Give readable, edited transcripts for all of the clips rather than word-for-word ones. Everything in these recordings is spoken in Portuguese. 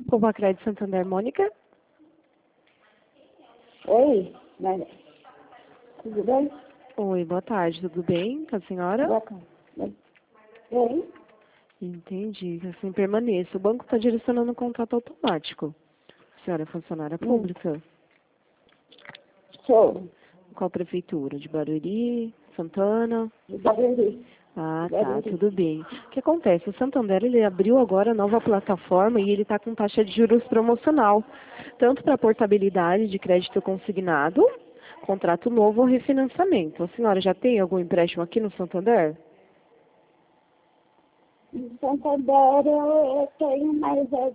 Covacred Santander, Mônica? Oi, Maria. Tudo bem? Oi, boa tarde, tudo bem com a senhora? Boa tarde. Oi? Entendi, assim permaneça. O banco está direcionando um contrato automático. A senhora é funcionária pública? Sou. Qual prefeitura? De Barueri? Santana? De Barueri. Ah, tá, tudo bem. O que acontece? O Santander, ele abriu agora a nova plataforma e ele está com taxa de juros promocional, tanto para portabilidade de crédito consignado, contrato novo ou refinanciamento. A senhora já tem algum empréstimo aqui no Santander? Em Santander eu tenho, mas é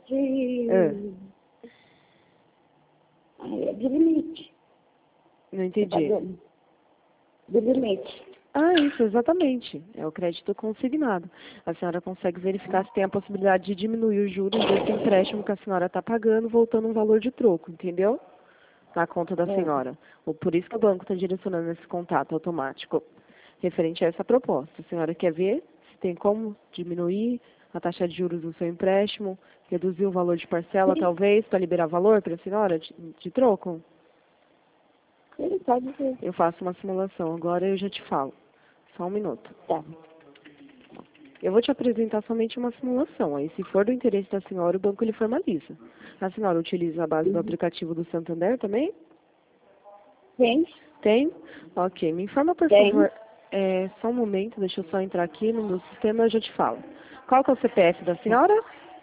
de limite. Não entendi. De limite. Ah, isso, exatamente. É o crédito consignado. A senhora consegue verificar se tem a possibilidade de diminuir os juros desse empréstimo que a senhora está pagando, voltando um valor de troco, entendeu? Na conta da senhora. Por isso que o banco está direcionando esse contato automático referente a essa proposta. A senhora quer ver se tem como diminuir a taxa de juros do seu empréstimo, reduzir o valor de parcela, talvez, para liberar valor para a senhora de troco? Ele pode ver. Eu faço uma simulação agora e eu já te falo. Só um minuto. Tá. Eu vou te apresentar somente uma simulação. Aí, se for do interesse da senhora, o banco ele formaliza. A senhora utiliza a base do aplicativo do Santander também? Tem? Tem? Ok. Me informa, por Tem. favor. Só um momento, deixa eu só entrar aqui no meu sistema e eu já te falo. Qual que é o CPF da senhora?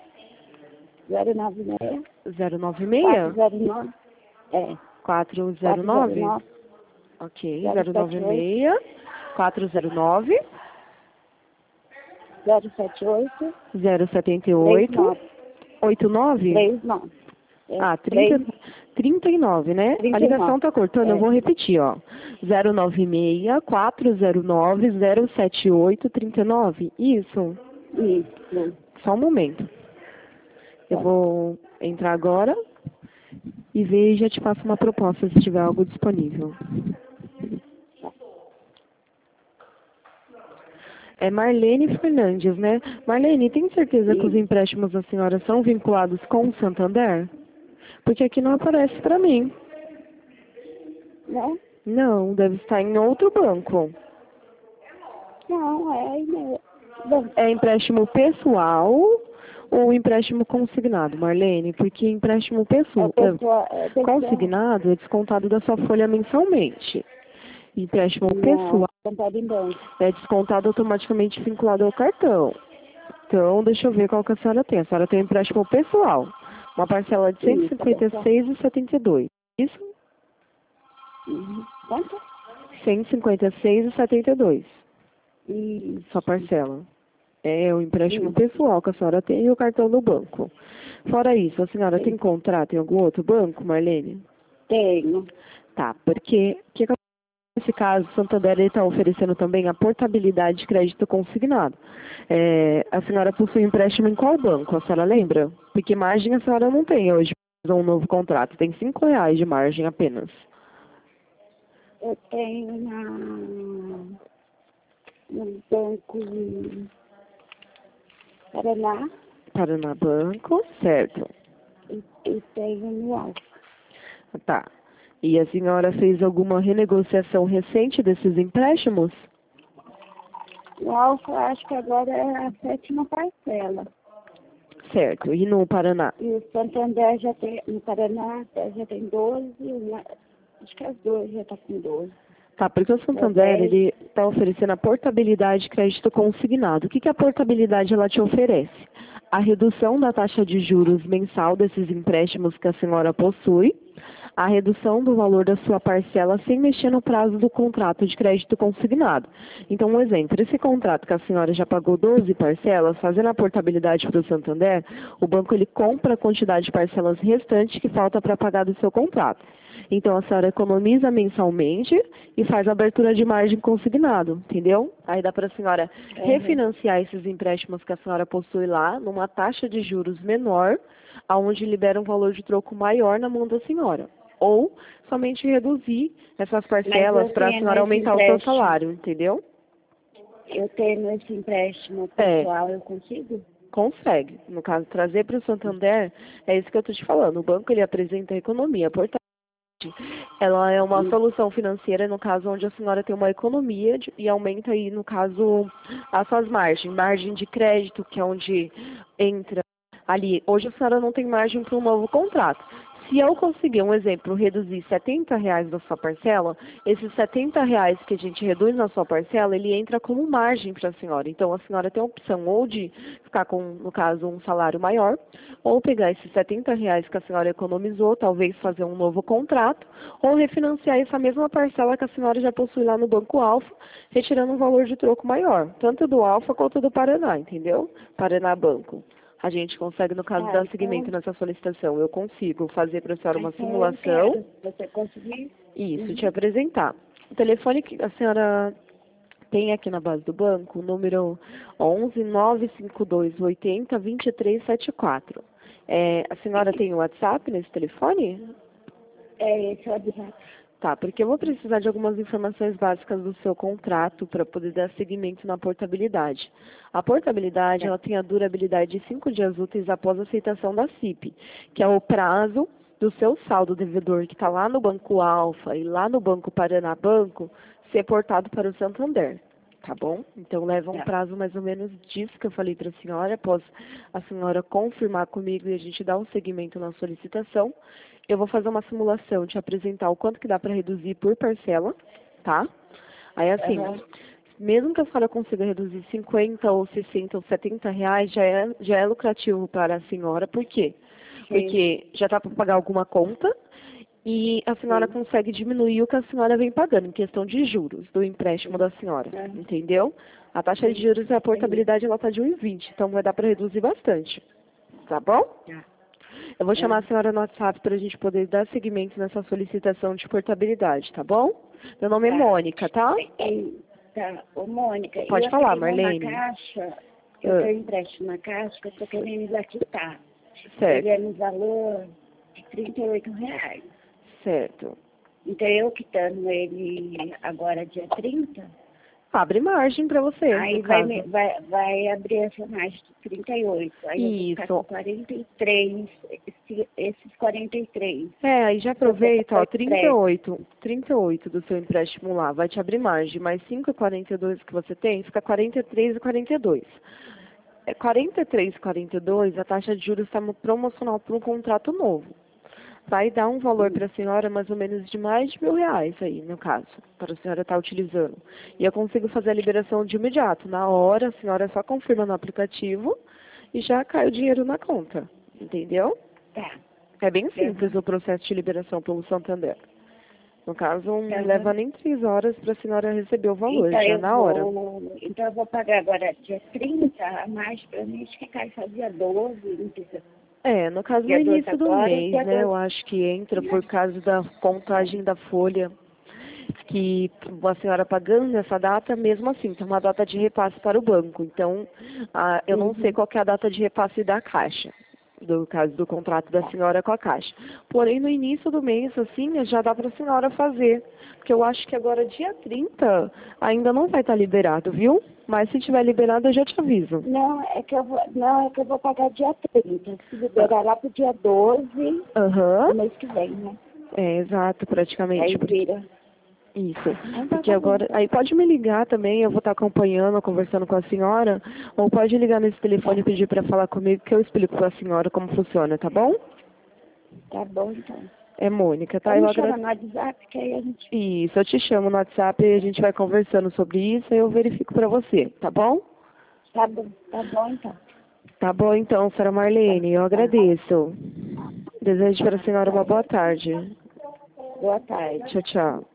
096. 096? 409. 409? Ok. 096 409 078. 078 89? 39. Ah, 39, né? 39. A ligação tá cortando, eu vou repetir, ó. 096 409 078 39. Isso. Isso. Só um momento. Eu vou entrar agora e ver e já te passo uma proposta se tiver algo disponível. É Marlene Fernandes, né? Marlene, tem certeza que os empréstimos da senhora são vinculados com o Santander? Porque aqui não aparece para mim. Não? Não, deve estar em outro banco. Não, É empréstimo pessoal ou empréstimo consignado, Marlene? Porque empréstimo pessoal, consignado é descontado da sua folha mensalmente. Empréstimo pessoal é descontado automaticamente vinculado ao cartão. Então, deixa eu ver qual que a senhora tem. A senhora tem um empréstimo pessoal. Uma parcela de 156,72. Isso? Quanto? 156,72. Sua parcela. É o empréstimo pessoal que a senhora tem e o cartão do banco. Fora isso, a senhora tem contrato em algum outro banco, Marlene? Tenho. Tá, porque nesse caso, o Santander está oferecendo também a portabilidade de crédito consignado. A senhora possui empréstimo em qual banco? A senhora lembra? Porque margem a senhora não tem hoje para fazer um novo contrato. Tem R$5 de margem apenas. Eu tenho no Banco Paraná. Paraná Banco, certo. E tenho no Alfa. Tá. E a senhora fez alguma renegociação recente desses empréstimos? No Alfa, acho que agora é a 7ª parcela. Certo. E no Paraná? E o Santander já tem, no Paraná, já tem 12, acho que as duas já estão com 12. Tá, porque o Santander, ele está oferecendo a portabilidade de crédito consignado. O que a portabilidade ela te oferece? A redução da taxa de juros mensal desses empréstimos que a senhora possui, a redução do valor da sua parcela sem mexer no prazo do contrato de crédito consignado. Então, um exemplo, esse contrato que a senhora já pagou 12 parcelas, fazendo a portabilidade para o Santander, o banco ele compra a quantidade de parcelas restantes que falta para pagar do seu contrato. Então, a senhora economiza mensalmente e faz a abertura de margem consignado, entendeu? Aí dá para a senhora refinanciar esses empréstimos que a senhora possui lá, numa taxa de juros menor, aonde libera um valor de troco maior na mão da senhora. Ou somente reduzir essas parcelas para a senhora aumentar o seu salário, entendeu? Eu tenho esse empréstimo pessoal, eu consigo? Consegue. No caso, trazer para o Santander, é isso que eu estou te falando. O banco, ele apresenta a economia. Portanto, ela é uma solução financeira, no caso, onde a senhora tem uma economia e aumenta aí, no caso, as suas margens. Margem de crédito, que é onde entra ali. Hoje a senhora não tem margem para um novo contrato. Se eu conseguir, um exemplo, reduzir R$ 70 da sua parcela, esses R$ 70 que a gente reduz na sua parcela, ele entra como margem para a senhora. Então, a senhora tem a opção ou de ficar com, no caso, um salário maior, ou pegar esses R$ 70 que a senhora economizou, talvez fazer um novo contrato, ou refinanciar essa mesma parcela que a senhora já possui lá no Banco Alfa, retirando um valor de troco maior, tanto do Alfa quanto do Paraná, entendeu? Paraná Banco. A gente consegue, no caso, dar seguimento nessa solicitação. Eu consigo fazer para a senhora uma simulação. Se você conseguir. Isso, te apresentar. O telefone que a senhora tem aqui na base do banco, o número 11 952 80 2374. A senhora tem o WhatsApp nesse telefone? Esse é o WhatsApp. Tá, porque eu vou precisar de algumas informações básicas do seu contrato para poder dar seguimento na portabilidade. A portabilidade, ela tem a durabilidade de 5 dias úteis após a aceitação da CIP, que é o prazo do seu saldo devedor que está lá no Banco Alfa e lá no Banco Paraná Banco ser portado para o Santander. Tá bom? Então leva um prazo mais ou menos disso que eu falei para a senhora, após a senhora confirmar comigo e a gente dar um seguimento na solicitação. Eu vou fazer uma simulação, te apresentar o quanto que dá para reduzir por parcela, tá? Aí assim, mesmo que a senhora consiga reduzir 50 ou 60 ou 70 reais, já é lucrativo para a senhora. Por quê? Porque já dá para pagar alguma conta e a senhora consegue diminuir o que a senhora vem pagando em questão de juros do empréstimo da senhora, entendeu? A taxa de juros e a portabilidade ela está de 1,20, então vai dar para reduzir bastante, tá bom? Eu vou chamar a senhora no WhatsApp para a gente poder dar seguimento nessa solicitação de portabilidade, tá bom? Meu nome é Mônica, tá? Tá. Ô, Mônica, Pode falar, Marlene. Eu tenho empréstimo na Caixa que eu estou querendo executar. Certo. Ele é no valor de R$ 38. Certo. Então, eu quitando ele agora dia 30, Abre margem para você, aí no caso. vai abrir essa margem de 38. Aí eu vou ficar com 43, esses 43. Aí já aproveita, ó, 38 do seu empréstimo lá, vai te abrir margem, mais 5,42 que você tem, fica 43,42. 43,42, a taxa de juros está promocional para um contrato novo. Vai dar um valor para a senhora mais ou menos de mais de R$ 1.000 aí, no caso, para a senhora estar utilizando. E eu consigo fazer a liberação de imediato. Na hora, a senhora só confirma no aplicativo e já cai o dinheiro na conta. Entendeu? Tá. É bem simples o processo de liberação pelo Santander. No caso, não leva nem 3 horas para a senhora receber o valor, Então, já na hora. Então eu vou pagar agora dia 30, a mais para mim, acho que cai só dia 12, não precisa. No caso, no início do mês, né, eu acho que entra por causa da contagem da folha, que a senhora pagando nessa data, mesmo assim, tem uma data de repasse para o banco. Então, eu não sei qual que é a data de repasse da Caixa, do caso do contrato da senhora com a Caixa. Porém, no início do mês, assim, já dá para a senhora fazer, porque eu acho que agora, dia 30, ainda não vai estar liberado, viu? Mas se tiver liberado, eu já te aviso. Não, é que eu vou pagar dia 30. Se liberar lá pro dia 12, do mês que vem, né? Exato, praticamente. Aí vira. Isso. Porque agora, aí pode me ligar também, eu vou estar acompanhando, conversando com a senhora, ou pode ligar nesse telefone e pedir para falar comigo que eu explico para a senhora como funciona, tá bom? Tá bom, então. É Mônica, tá? Me chama no WhatsApp, que aí a gente... Isso, eu te chamo no WhatsApp e a gente vai conversando sobre isso e eu verifico para você, tá bom? Tá bom então. Tá bom então, senhora Marlene, eu agradeço. Desejo para a senhora uma boa tarde. Boa tarde. Tchau, tchau.